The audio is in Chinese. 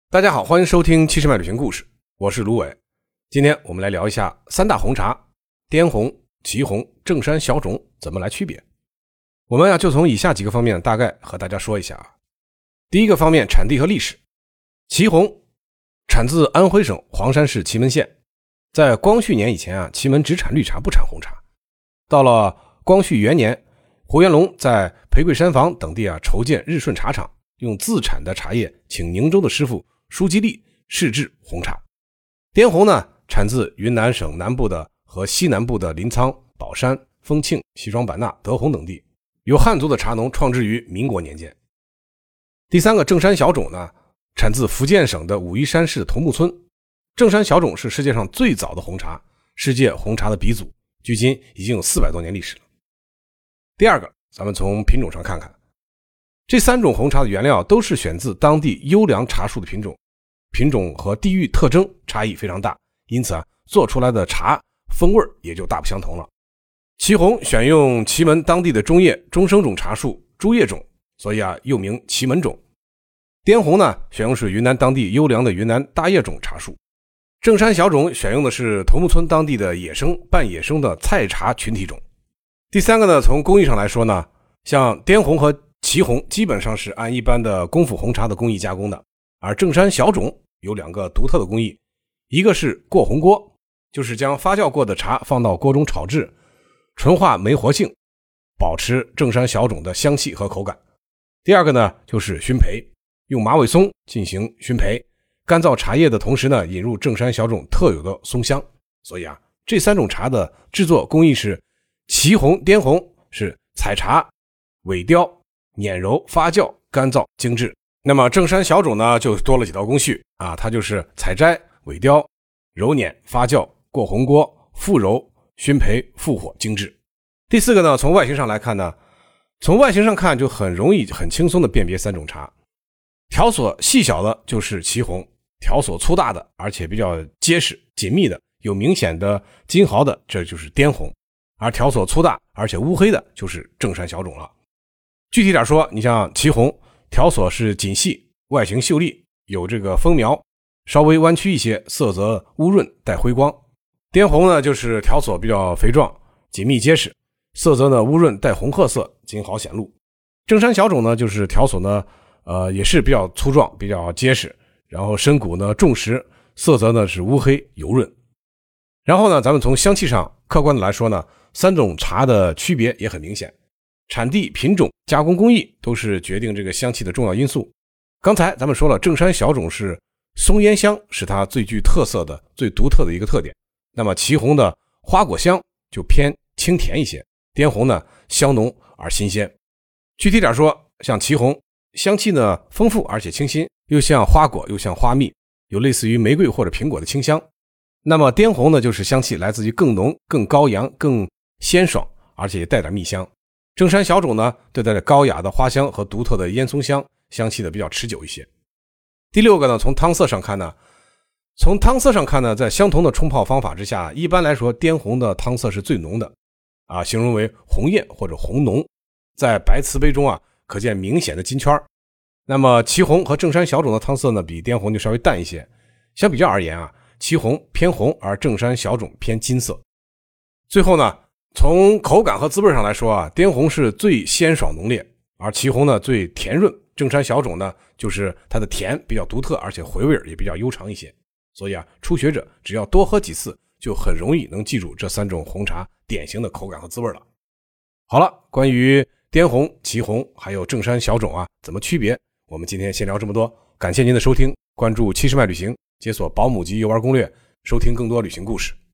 大家好，欢迎收听七十迈旅行故事，我是卢伟。今天我们来聊一下三大红茶滇红、祁红、正山小种怎么来区别。我们就从以下几个方面大概和大家说一下。第一个方面，产地和历史。祁红产自安徽省黄山市祁门县，在光绪年以前祁门只产绿茶不产红茶。到了光绪元年，胡元龙在裴桂山房等地筹建日顺茶厂，用自产的茶叶请宁州的师傅舒吉利试制红茶。滇红呢，产自云南省南部的和西南部的临沧、宝山、丰庆、西双版纳、德宏等地，由汉族的茶农创制于民国年间。第三个，正山小种呢，产自福建省的武夷山市桐木村。正山小种是世界上最早的红茶，世界红茶的鼻祖，距今已经有400多年历史了。第二个，咱们从品种上看看，这三种红茶的原料都是选自当地优良茶树的品种和地域特征差异非常大，因此做出来的茶风味也就大不相同了。祁红选用祁门当地的中叶中生种茶树朱叶种，所以又名祁门种。滇红呢，选用是云南当地优良的云南大叶种茶树。正山小种选用的是桐木村当地的野生半野生的菜茶群体种。第三个呢，从工艺上来说呢，像滇红和祁红基本上是按一般的功夫红茶的工艺加工的，而正山小种有两个独特的工艺，一个是过红锅，就是将发酵过的茶放到锅中炒制，纯化酶活性，保持正山小种的香气和口感。第二个呢，就是熏焙，用马尾松进行熏焙，干燥茶叶的同时呢，引入正山小种特有的松香。所以这三种茶的制作工艺是祁红、滇红是采茶、萎雕、碾揉、发酵、干燥、精制。那么正山小种呢，就多了几道工序它就是采摘、萎雕、揉捻、发酵、过红锅、复揉、熏焙、复火、精制。第四个呢，从外形上来看呢，从外形上看就很容易很轻松的辨别三种茶。条索细小的就是祁红，条索粗大的而且比较结实紧密的有明显的金毫的，这就是滇红，而条索粗大而且乌黑的就是正山小种了。具体点说，你像祁红条索是紧细，外形秀丽，有这个锋苗，稍微弯曲一些，色泽乌润带辉光。滇红呢，就是条索比较肥壮，紧密结实，色泽呢乌润带红褐色，金毫显露。正山小种呢，就是条索呢也是比较粗壮，比较结实，然后深谷呢重实，色泽呢是乌黑油润。然后呢，咱们从香气上客观的来说呢，三种茶的区别也很明显，产地、品种、加工工艺都是决定这个香气的重要因素。刚才咱们说了，正山小种是松烟香，是它最具特色的、最独特的一个特点。那么祁红的花果香就偏清甜一些，滇红呢香浓而新鲜。具体点说，像祁红香气呢丰富而且清新，又像花果又像花蜜，有类似于玫瑰或者苹果的清香。那么滇红呢，就是香气来自于更浓、更高扬、更鲜爽，而且也带点蜜香。正山小种呢，就带着高雅的花香和独特的烟囱香，香气的比较持久一些。第六个呢，从汤色上看呢，在相同的冲泡方法之下，一般来说滇红的汤色是最浓的形容为红艳或者红浓，在白瓷杯中可见明显的金圈。那么祁红和正山小种的汤色呢，比滇红就稍微淡一些。相比较而言祁红偏红，而正山小种偏金色。最后呢，从口感和滋味上来说滇红是最鲜爽浓烈，而祁红呢最甜润，正山小种呢就是它的甜比较独特，而且回味也比较悠长一些。所以初学者只要多喝几次，就很容易能记住这三种红茶典型的口感和滋味了。好了，关于滇红、祁红还有正山小种怎么区别，我们今天先聊这么多。感谢您的收听，关注70迈旅行，解锁保姆级游玩攻略，收听更多旅行故事。